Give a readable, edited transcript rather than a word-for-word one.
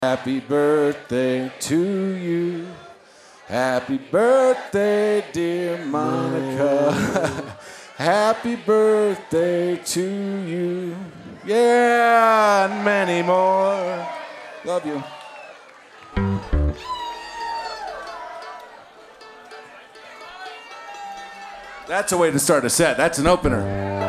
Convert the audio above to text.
Happy birthday to you. Happy birthday, dear Monica. Happy birthday to you. Yeah, and many more. Love you. That's a way to start a set. That's an opener.